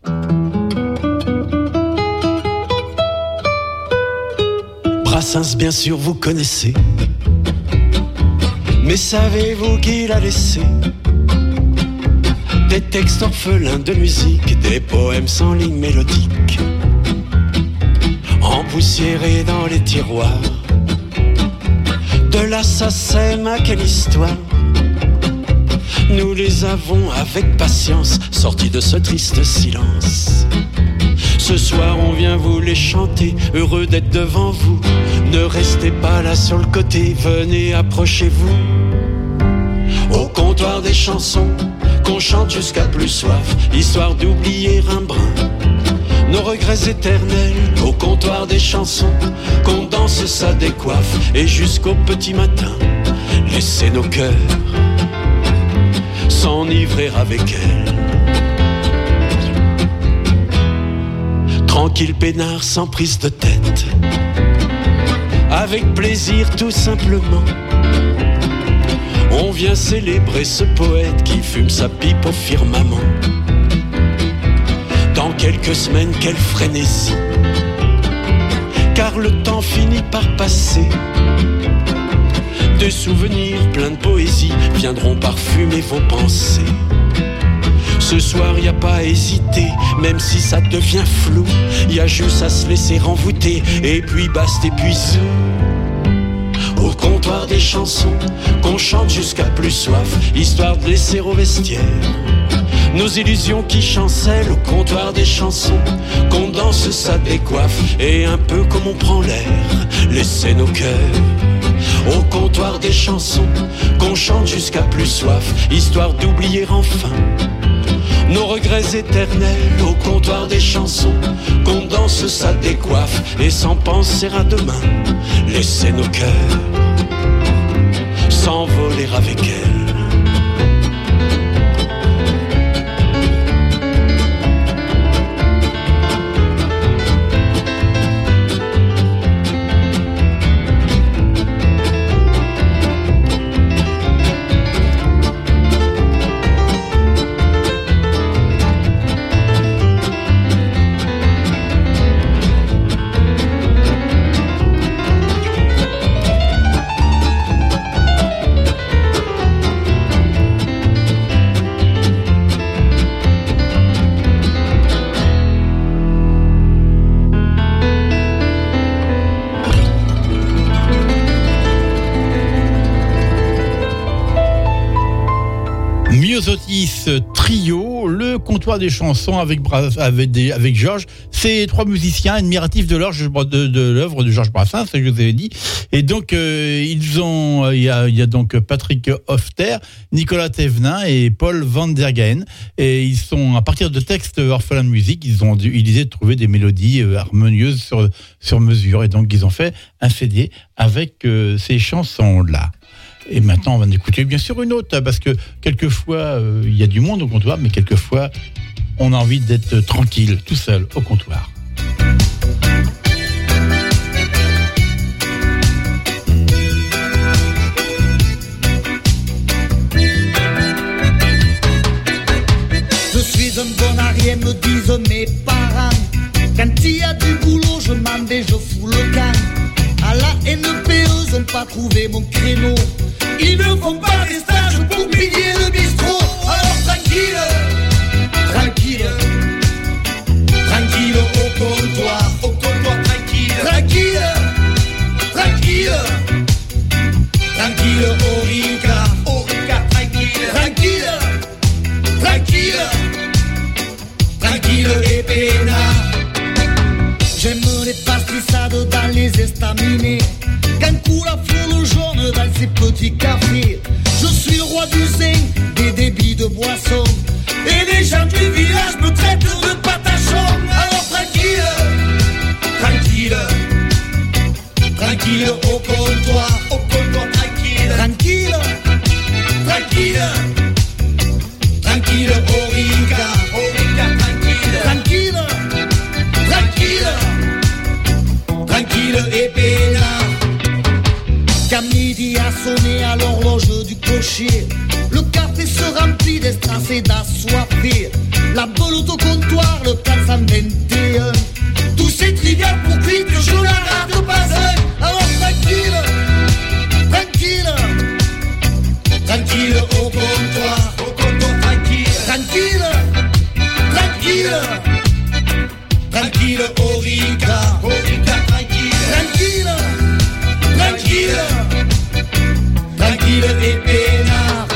Brassens, bien sûr, vous connaissez, mais savez-vous qu'il a laissé des textes orphelins de musique, des poèmes sans ligne mélodique, empoussiérés dans les tiroirs de la Sacem. À quelle histoire nous les avons avec patience sortis de ce triste silence. Ce soir on vient vous les chanter, heureux d'être devant vous. Ne restez pas là sur le côté, venez approchez-vous. Au comptoir des chansons, qu'on chante jusqu'à plus soif, histoire d'oublier un brin nos regrets éternels. Au comptoir des chansons, qu'on danse, ça décoiffe, et jusqu'au petit matin, laissez nos cœurs s'enivrer avec elle. Tranquille peinard sans prise de tête, avec plaisir tout simplement, on vient célébrer ce poète qui fume sa pipe au firmament. Dans quelques semaines, quelle frénésie, car le temps finit par passer. Des souvenirs pleins de poésie viendront parfumer vos pensées. Ce soir, y a pas à hésiter, même si ça devient flou. Y a juste à se laisser renvoûter, et puis basta, et puis zou. Au comptoir des chansons, qu'on chante jusqu'à plus soif, histoire de laisser au vestiaire nos illusions qui chancellent. Au comptoir des chansons, qu'on danse, ça décoiffe, et un peu comme on prend l'air, laissez nos cœurs. Au comptoir des chansons, qu'on chante jusqu'à plus soif, histoire d'oublier enfin nos regrets éternels. Au comptoir des chansons, qu'on danse, ça décoiffe, et sans penser à demain, laissez nos cœurs s'envoler avec elle. comptoir des chansons avec, avec, des, avec Georges. C'est trois musiciens admiratifs de l'œuvre de, de, l'œuvre de Georges Brassens, c'est ce que je vous avais dit. Et donc, euh, ils ont, il y a, il y a donc Patrick Hofter, Nicolas Thévenin et Paul Van der Gaen. Et ils sont, à partir de textes orphelins de musique, ils ont dû, ils disaient, trouver des mélodies euh, harmonieuses sur, sur mesure. Et donc, ils ont fait un C D avec euh, ces chansons-là. Et maintenant, on va en écouter bien sûr une autre, parce que quelquefois, euh, il y a du monde au comptoir, mais quelquefois, on a envie d'être tranquille, tout seul, au comptoir. Je suis un bon arrière, me disent mes parents. Quand il y a du boulot, je m'en vais, je fous le camp. À la N P E, ils n'ont pas trouvé mon créneau. Ils ne font pas des stages pour payer le bistrot. Alors tranquille, tranquille, tranquille au comptoir, au comptoir tranquille, tranquille, tranquille, tranquille au Rica, au Rica tranquille, tranquille, tranquille, tranquille et peinard. J'aime les pastissades dans les estaminets, quand coule la foule jaune dans ces petits cafés. Je suis le roi du zinc, des débits de boissons, et les gens du village me traitent de patachon. Alors tranquille, tranquille, tranquille au comptoir, au comptoir tranquille, tranquille, tranquille, tranquille au Rica, au Rica tranquille, tranquille, tranquille, tranquille et peinard. Quand midi a sonné à l'horloge du cocher, le café se remplit d'estraces et d'assoiffés. La belote au comptoir, le quatre cent vingt et un. Tout c'est trivial pour qui que je la rate pas un. Alors tranquille, tranquille, tranquille au comptoir, au comptoir tranquille, tranquille, tranquille, tranquille au Rica, au Rica tranquille, tranquille, tranquille, tranquille et peinard.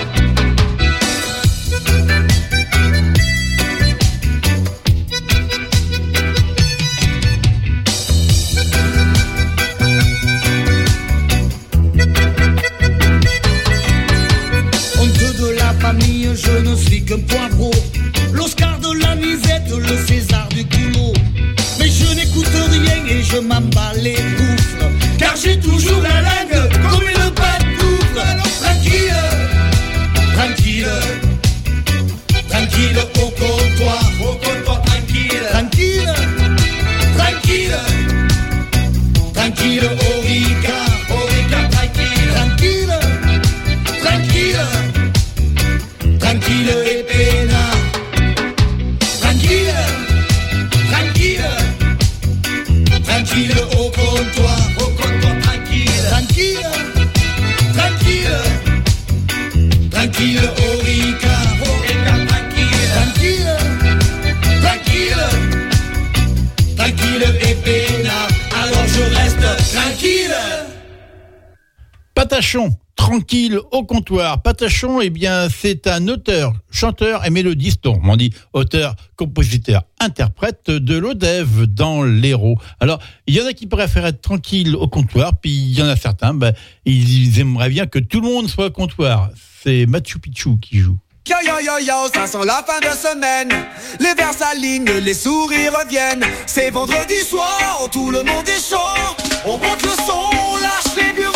Honte de la famille, je ne suis qu'un poivreau, l'Oscar de la misette, le César du culot. Mais je n'écoute rien et je m'en bats les bouffles, car j'ai toujours la langue comme une pantoufle. Alors tranquille, tranquille, tranquille au comptoir, au comptoir tranquille, tranquille, tranquille, tranquille au Rica, au Rica tranquille, tranquille, tranquille, tranquille et peinard. Tranquille, tranquille, tranquille au comptoir, au comptoir tranquille, tranquille, tranquille, tranquille au Rica, au Rica tranquille, tranquille, tranquille, tranquille et peinard. Alors je reste tranquille. Patachon, tranquille au comptoir. Patachon, eh bien, c'est un auteur, chanteur et mélodiste, on dit auteur, compositeur, interprète de l'Odève dans l'Hérault. Alors, il y en a qui préfèrent être tranquille au comptoir, puis il y en a certains, ben, ils aimeraient bien que tout le monde soit au comptoir. C'est Machu Picchu qui joue. Yo yo yo yo, ça sent la fin de semaine. Les vers s'alignent, les sourires reviennent. C'est vendredi soir, tout le monde est chaud. On monte le son, on lâche les bureaux.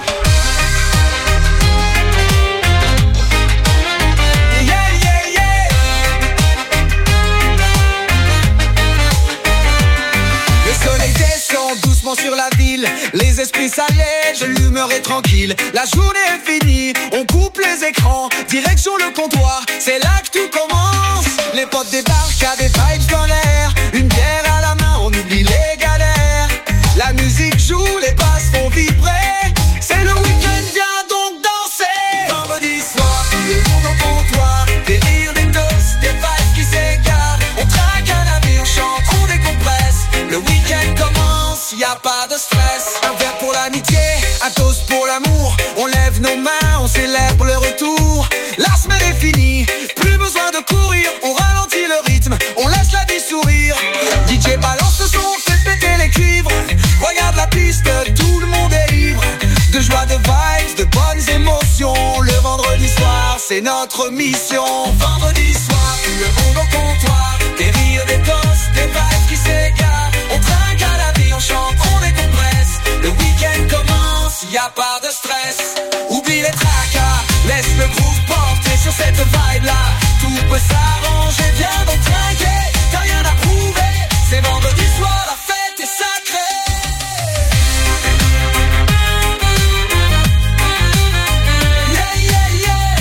Doucement sur la ville, les esprits s'allègent, l'humeur est tranquille. La journée est finie, on coupe les écrans, direction le comptoir, c'est là que tout commence. Les potes débarquent à des vibes dans l'air, une bière à la main, on oublie les galères. La musique joue, les basses font vibrer, c'est le week-end, viens donc danser. Vendredi soir, tout le monde au comptoir, des rires, des tosses, des vibes qui s'égarent. On traque un navire, on chante, on décompresse, le week-end commence, y a pas de stress. Un verre pour l'amitié, un toast pour l'amour. On lève nos mains, on célèbre le retour. La semaine est finie, plus besoin de courir, on ralentit le rythme. c'est notre mission. Vendredi soir, le monde au comptoir, des rires, des tosses, des vibes qui s'égarent. On trinque à la vie, on chante, on décompresse. Le week-end commence, y a pas de stress. Oublie les tracas, laisse le groove porter sur cette vibe-là. Tout peut s'arranger, viens donc trinquer. T'as rien à prouver, c'est vendredi soir, la fête est sacrée. Yeah, yeah, yeah.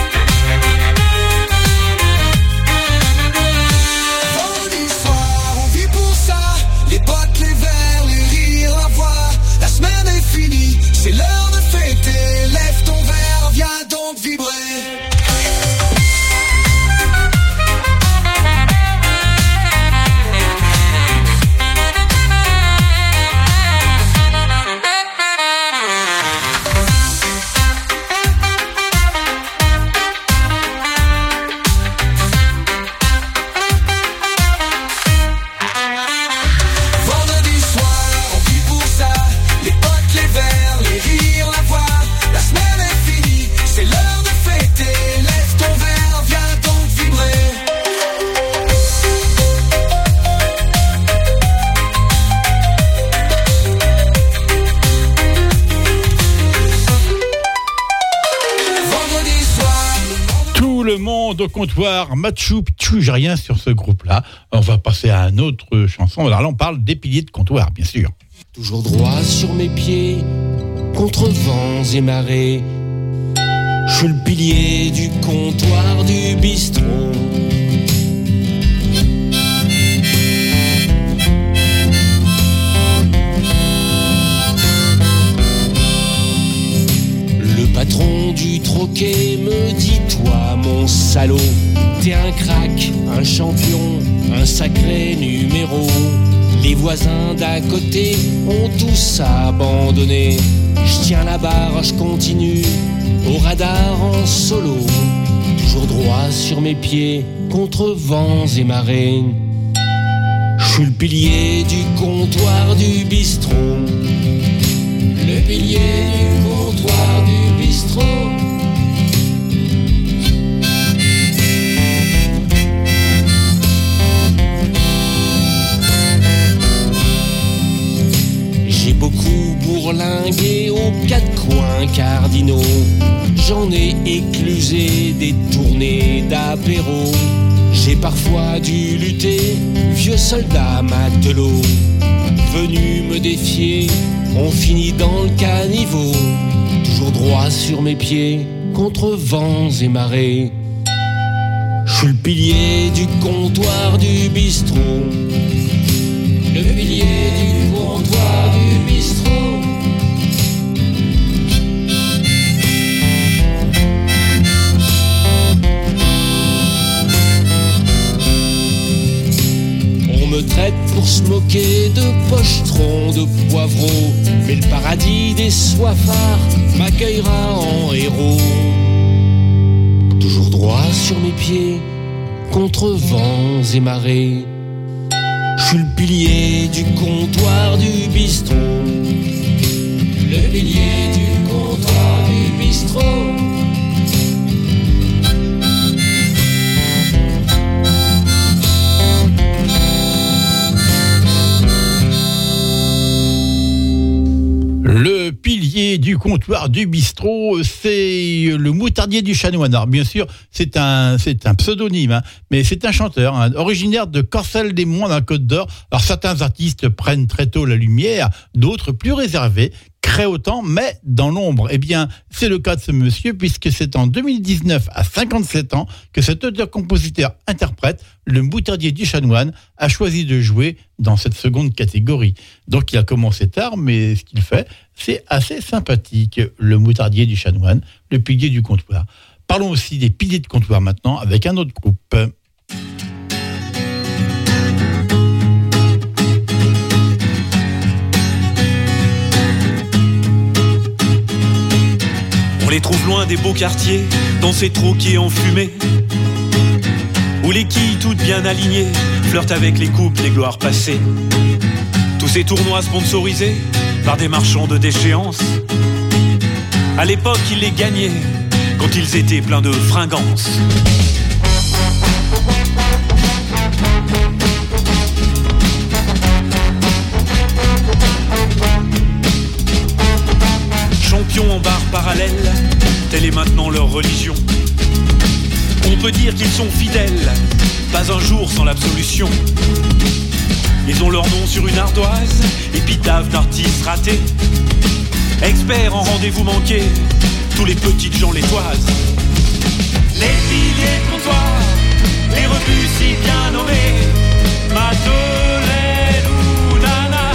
Vendredi soir, on vit pour ça. Les potes, les verres, les rires, la voix. La semaine est finie, c'est l'heure de fêter. Lève ton verre, viens donc vibrer. Au comptoir, Machu Picchu, j'ai rien sur ce groupe-là. On va passer à une autre chanson. Alors là, on parle des piliers de comptoir, bien sûr. Toujours droit sur mes pieds, contre vents et marées. Je suis le pilier du comptoir du bistrot. Le patron du troquet me dit: toi mon salaud, t'es un crack, un champion, un sacré numéro. Les voisins d'à côté ont tous abandonné. Je tiens la barre, je continue, au radar en solo. Toujours droit sur mes pieds, contre vents et marées. Je suis le pilier du comptoir du bistrot. Le pilier du comptoir du bistrot. J'ai beaucoup bourlingué aux quatre coins cardinaux. J'en ai éclusé des tournées d'apéro. J'ai parfois dû lutter, vieux soldat matelot. Venu me défier, on finit dans le caniveau. Toujours droit sur mes pieds, contre vents et marées. Je suis le pilier du comptoir du bistrot. Le pilier du comptoir du bistrot. On me traite pour se moquer de pochetron, de poivreau, mais le paradis des soifards m'accueillera en héros. Toujours droit sur mes pieds, contre vents et marées. Je suis le pilier du comptoir du bistrot. Le pilier du comptoir du bistrot. Le pilier du comptoir du bistrot, c'est le moutardier du chanoine. Alors bien sûr, c'est un, c'est un pseudonyme, hein, mais c'est un chanteur, hein, originaire de Corcelles-des-Monts, dans la Côte d'Or. Alors certains artistes prennent très tôt la lumière, d'autres plus réservés créent autant, mais dans l'ombre. Eh bien, c'est le cas de ce monsieur, puisque c'est en deux mille dix-neuf, à cinquante-sept ans, que cet auteur-compositeur-interprète, le moutardier du chanoine, a choisi de jouer dans cette seconde catégorie. Donc il a commencé tard, mais ce qu'il fait, c'est assez sympathique. Le moutardier du chanoine, le pilier du comptoir. Parlons aussi des piliers de comptoir maintenant, avec un autre groupe. On les trouve loin des beaux quartiers, dans ces troquets enfumés, où les quilles toutes bien alignées flirtent avec les coupes des gloires passées. Tous ces tournois sponsorisés par des marchands de déchéance, à l'époque ils les gagnaient quand ils étaient pleins de fringance. Champions en barre parallèle, telle est maintenant leur religion. On peut dire qu'ils sont fidèles, pas un jour sans l'absolution. Ils ont leur nom sur une ardoise, épitaphe d'artistes ratés. Experts en rendez-vous manqués, tous les petites gens les toisent. Les piliers de comptoir, les revues si bien nommées, Madeleine ou Nana.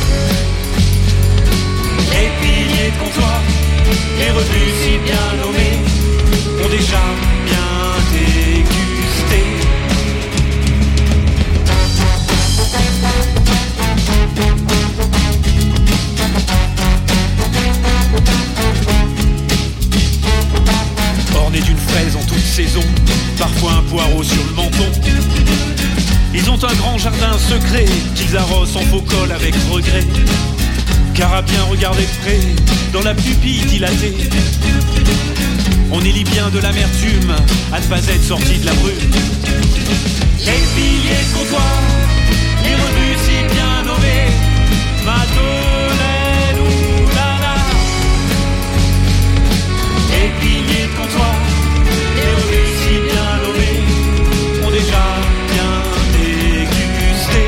Les piliers de comptoir, les revues si bien nommées, ont déjà bien dégusté. Ornés d'une fraise en toute saison, parfois un poireau sur le menton. Ils ont un grand jardin secret qu'ils arrosent sans faux col avec regret. Car à bien regarder de près, dans la pupille dilatée, on élit bien de l'amertume à ne pas être sorti de la brume. Les piliers de comptoir, les revues si bien nommées, Madeleine ou Nana. Les piliers de comptoir, les revues si bien nommées, ont déjà bien dégusté.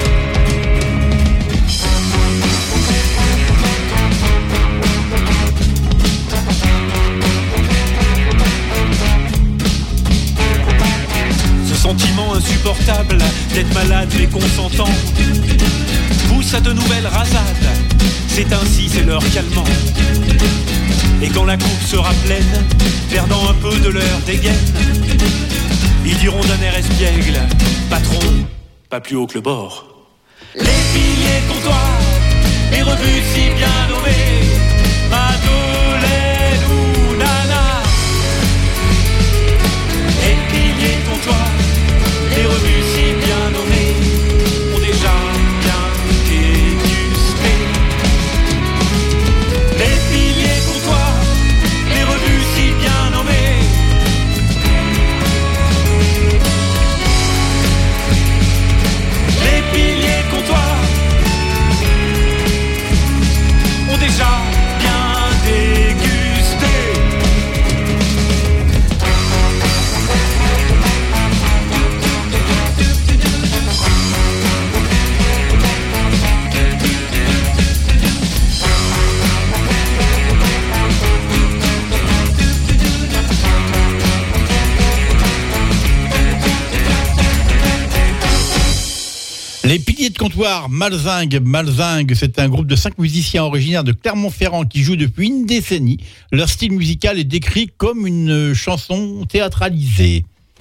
Ce sentiment insupportable d'être malade mais consentant pousse à de nouvelles rasades. C'est ainsi, c'est leur calmant. Et quand la coupe sera pleine, perdant un peu de leur dégaine, ils diront d'un air espiègle: patron, pas plus haut que le bord. Les piliers de comptoir, les revues si bien nommées, Madeleine ou Nana. Les piliers de comptoir, les revues si bien nommées, ont déjà bien dégusté. Les piliers de comptoir, les revues si bien nommées, les piliers de comptoir ont déjà bien dégusté. Les piliers de comptoir, Malzingue. Malzingue, c'est un groupe de cinq musiciens originaires de Clermont-Ferrand qui jouent depuis une décennie. Leur style musical est décrit comme une chanson théâtralisée.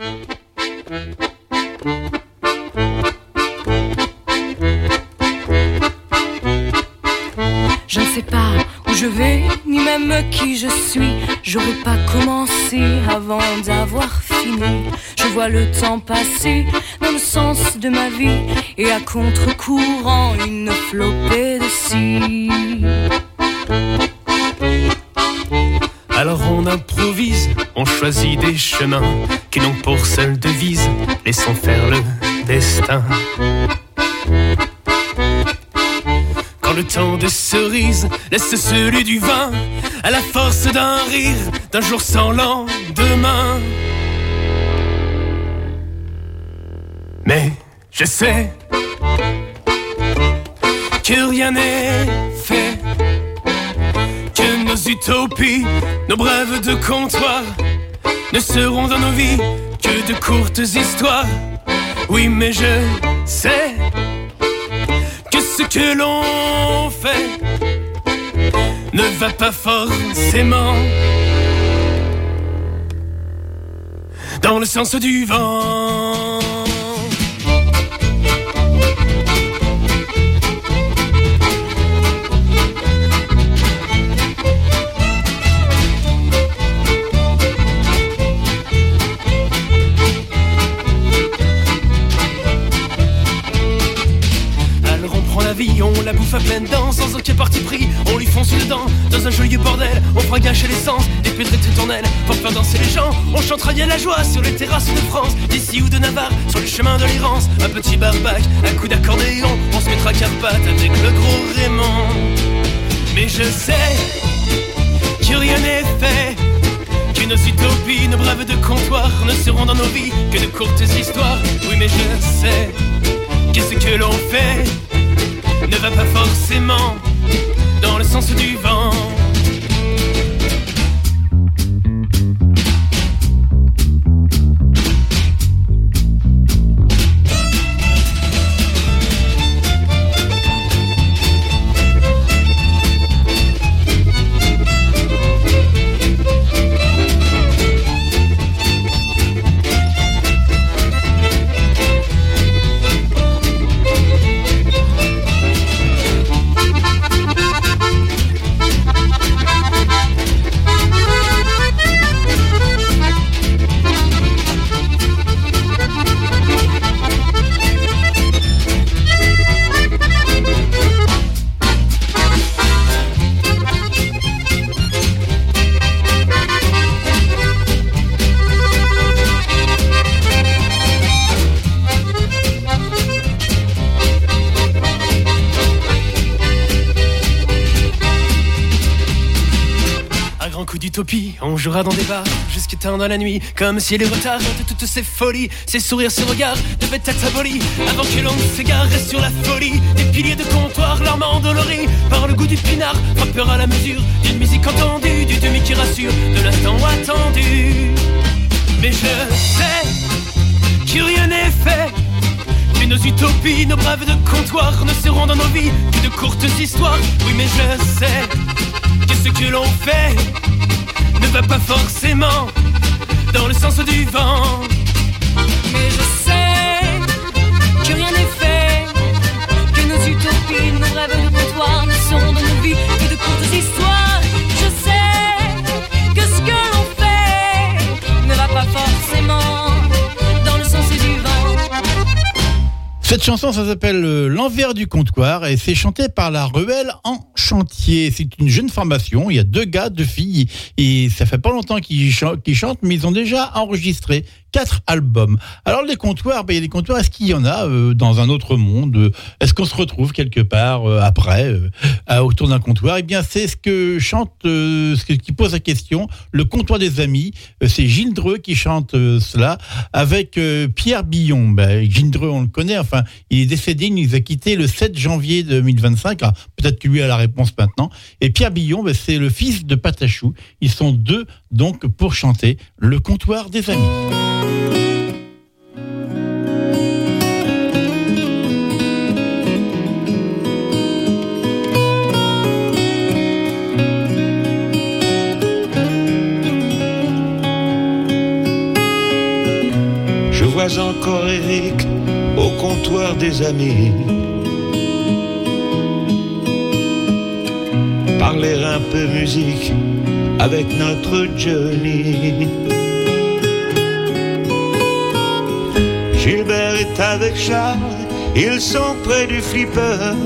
Je ne sais pas où je vais, ni même qui je suis. J'aurais pas commencé avant d'avoir fini. Je vois le temps passer dans le sens de ma vie, et à contre-courant une flopée de scie. Alors on improvise, on choisit des chemins qui n'ont pour seule devise: laissons faire le destin. Quand le temps des cerises laisse celui du vin à la force d'un rire, d'un jour sans lendemain. Mais je sais que rien n'est fait, que nos utopies, nos brèves de comptoir ne seront dans nos vies que de courtes histoires. Oui, mais je sais que ce que l'on fait ne va pas forcément dans le sens du vent. vie, on la bouffe à pleines dents, sans aucun parti pris, on lui fonce dedans. Dans un joyeux bordel, on fera gâcher l'essence, des pédrés éternels, pour faire danser les gens. On chantera bien la joie sur les terrasses de France, d'ici ou de Navarre, sur le chemin de l'errance. Un petit barbac, un coup d'accordéon, on se mettra Carpathie avec le gros Raymond. Mais je sais que rien n'est fait, que nos utopies, nos brèves de comptoir ne seront dans nos vies que de courtes histoires. Oui, mais je sais que ce que l'on fait ne va pas forcément dans le sens du vent. On jouera dans des bars jusqu'à tard dans la nuit, comme si les retards de toutes ces folies, ces sourires, ces regards devaient être abolis avant que l'on s'égare sur la folie des piliers de comptoir, larmes endoloris par le goût du pinard, frappeur à la mesure d'une musique entendue, du demi qui rassure de l'instant attendu. Mais je sais que rien n'est fait, que nos utopies, nos brèves de comptoir ne seront dans nos vies que de courtes histoires. Oui, mais je sais que ce que l'on fait ne va pas forcément dans le sens du vent. Mais je sais que rien n'est fait, que nos utopies, nos rêves de comptoir ne seront dans nos vies que de courtes histoires. Je sais que ce que l'on fait ne va pas forcément dans le sens du vent. Cette chanson, ça s'appelle L'envers du comptoir et c'est chanté par la Ruelle en chantier. C'est une jeune formation, il y a deux gars, deux filles et ça fait pas longtemps qu'ils chantent, qu'ils chantent mais ils ont déjà enregistré quatre albums. Alors les comptoirs, ben, il y a des comptoirs, est-ce qu'il y en a euh, dans un autre monde? Est-ce qu'on se retrouve quelque part euh, après euh, autour d'un comptoir? Eh bien c'est ce que chante, euh, ce qui pose la question, le comptoir des amis. Euh, c'est Gilles Dreux qui chante euh, cela avec euh, Pierre Billon. Ben, Gilles Dreux, on le connaît, enfin il est décédé, il nous a quitté le sept janvier deux mille vingt-cinq. Alors, peut-être que lui a la réponse maintenant. Et Pierre Billon, ben, c'est le fils de Patachou. Ils sont deux donc pour chanter le comptoir des amis. Je vois encore Eric au comptoir des amis parler un peu musique avec notre Johnny. Gilbert est avec Charles, ils sont près du flipper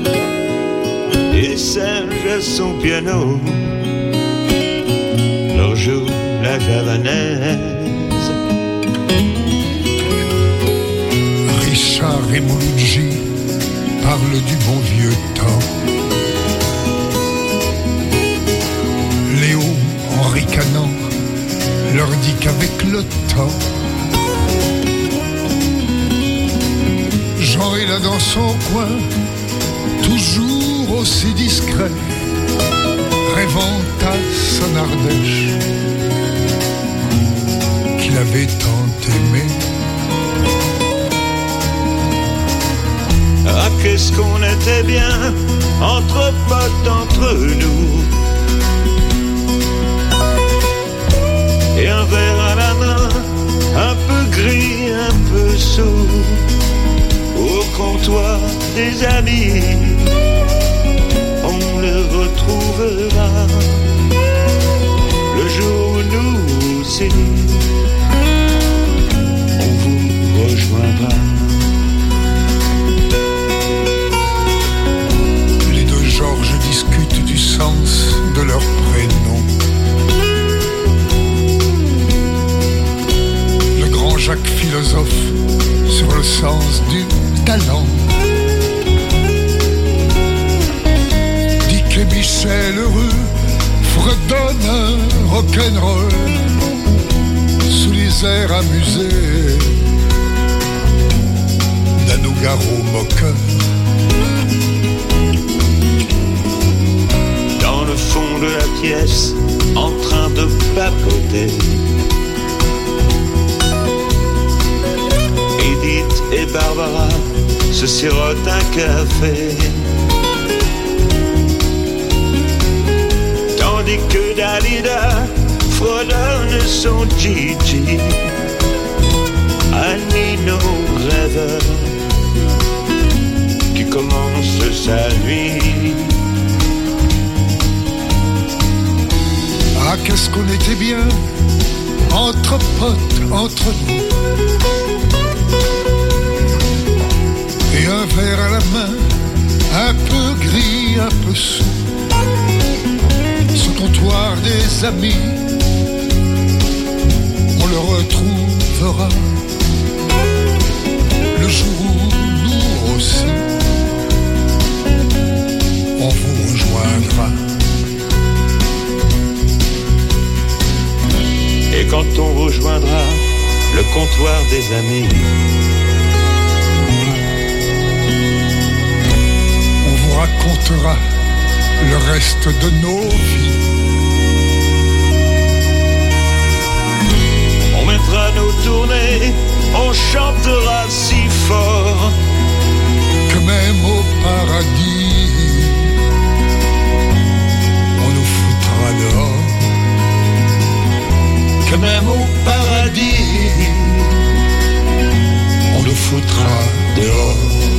et Serge à son piano leur joue la javanaise. Richard et Mouloudji parlent du bon vieux temps. Léo, en ricanant, leur dit qu'avec le temps, Jean est là dans son coin, toujours aussi discret, rêvant à son Ardèche qu'il avait tant aimé. Ah, qu'est-ce qu'on était bien, entre potes, entre nous. Et un verre à la main, un peu gris, un peu sourd, au comptoir des amis, on le retrouvera le jour où nous aussi, on vous rejoindra. talent. Dit que Michel Heureux fredonne un rock'n'roll sous les airs amusés d'un Nougaro moqueur. Dans le fond de la pièce, en train de papoter, Edith et Barbara se sirotent un café, tandis que Dalida fredonne son Gigi à Nino rêveur qui commence sa nuit. Ah, qu'est-ce qu'on était bien, entre potes, entre nous. Et un verre à la main, un peu gris, un peu sous. Ce comptoir des amis, on le retrouvera le jour où nous aussi, on vous rejoindra. Et quand on rejoindra le comptoir des amis, on vous racontera le reste de nos vies. On mettra nos tournées, on chantera si fort que même au paradis, on nous foutra dehors. Que même au paradis, on nous foutra dehors.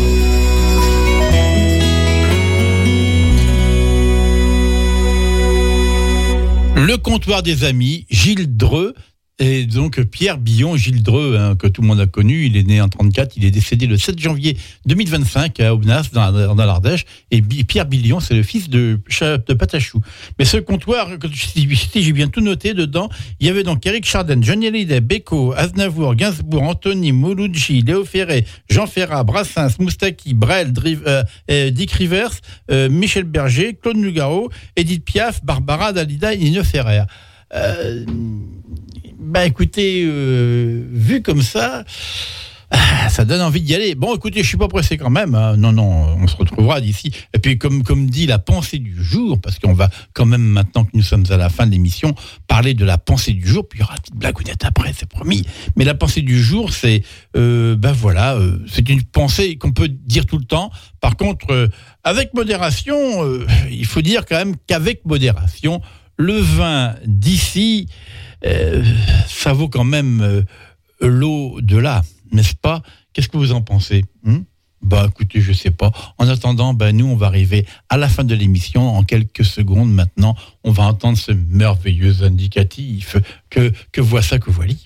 Le comptoir des amis, Gilles Dreux. Et donc Pierre Billon, Gilles Dreux, hein, que tout le monde a connu, il est né en trente-quatre, il est décédé le sept janvier deux mille vingt-cinq à Aubenas, dans, dans l'Ardèche. Et B- Pierre Billon, c'est le fils de, de Patachou. Mais ce comptoir, si j'ai bien tout noté dedans, il y avait donc Eric Chardin, Johnny Hallyday, Beko, Aznavour, Gainsbourg, Anthony, Mouloudji, Léo Ferré, Jean Ferrat, Brassens, Moustaki, Brel, Driv, euh, euh, Dick Rivers, euh, Michel Berger, Claude Nougaro, Edith Piaf, Barbara, Dalida et Nino Ferrer. Euh, bah écoutez, euh, vu comme ça, ça donne envie d'y aller. Bon, écoutez, je suis pas pressé quand même. Hein. Non, non, on se retrouvera d'ici. Et puis, comme comme dit la pensée du jour, parce qu'on va quand même maintenant que nous sommes à la fin de l'émission parler de la pensée du jour. Puis il y aura une petite blagounette après, c'est promis. Mais la pensée du jour, c'est, euh, ben voilà, euh, c'est une pensée qu'on peut dire tout le temps. Par contre, euh, avec modération, euh, il faut dire quand même qu'avec modération, le vin d'ici, euh, ça vaut quand même euh, l'eau de là, n'est-ce pas ? Qu'est-ce que vous en pensez ? hum Bah écoutez, je sais pas. En attendant, bah, nous, on va arriver à la fin de l'émission. En quelques secondes maintenant, on va entendre ce merveilleux indicatif. Que, que vois ça, que voilà.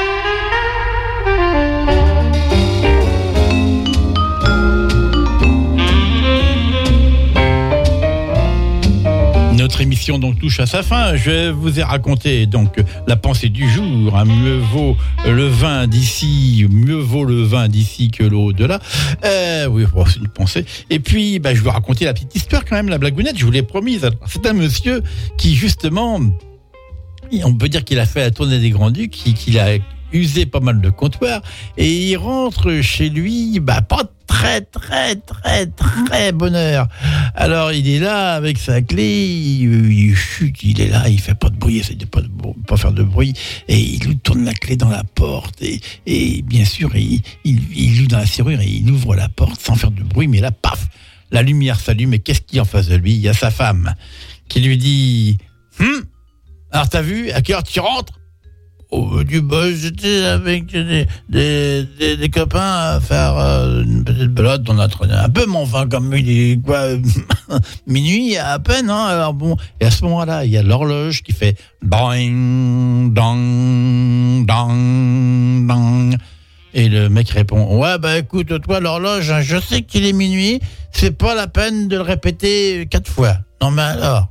Notre émission donc touche à sa fin. Je vous ai raconté donc la pensée du jour. Hein, mieux vaut le vin d'ici, mieux vaut le vin d'ici que l'eau de là. Euh, oui, bon, c'est une pensée. Et puis, bah, je vais raconter la petite histoire quand même, la blagounette. Je vous l'ai promise. Alors, c'est un monsieur qui justement, on peut dire qu'il a fait la tournée des Grands-Ducs, qui, qu'il a usé pas mal de comptoirs, et il rentre chez lui, bah pas très très très très bonne heure. Alors il est là avec sa clé, il, il chute, il est là, il fait pas de bruit, il essaie de pas, de pas faire de bruit, et il lui tourne la clé dans la porte, et, et bien sûr il, il, il lui dans la serrure, et il ouvre la porte sans faire de bruit, mais là paf, la lumière s'allume, et qu'est-ce qu'il y a en face de lui ? Il y a sa femme qui lui dit hum, alors t'as vu, à quelle heure tu rentres ? Oh, du bah, j'étais avec des, des, des, des copains à faire euh, une petite balade, on a traîné un peu, mais enfin, comme il est quoi, minuit à peine, hein, alors bon, et à ce moment-là, il y a l'horloge qui fait ding, dong, dong, dong, et le mec répond, ouais, bah écoute, toi, l'horloge, hein, je sais qu'il est minuit, c'est pas la peine de le répéter quatre fois. Non, mais alors.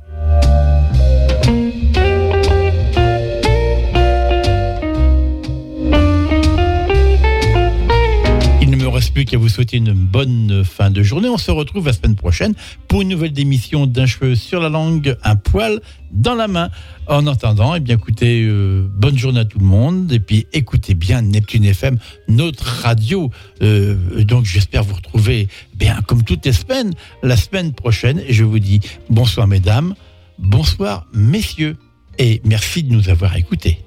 reste plus qu'à vous souhaiter une bonne fin de journée. On se retrouve la semaine prochaine pour une nouvelle émission d'un cheveu sur la langue, un poil dans la main. En attendant, eh bien, écoutez, euh, bonne journée à tout le monde. Et puis, écoutez bien Neptune F M, notre radio. Euh, donc, j'espère vous retrouver, bien, comme toutes les semaines, la semaine prochaine. Et je vous dis bonsoir, mesdames. Bonsoir, messieurs. Et merci de nous avoir écoutés.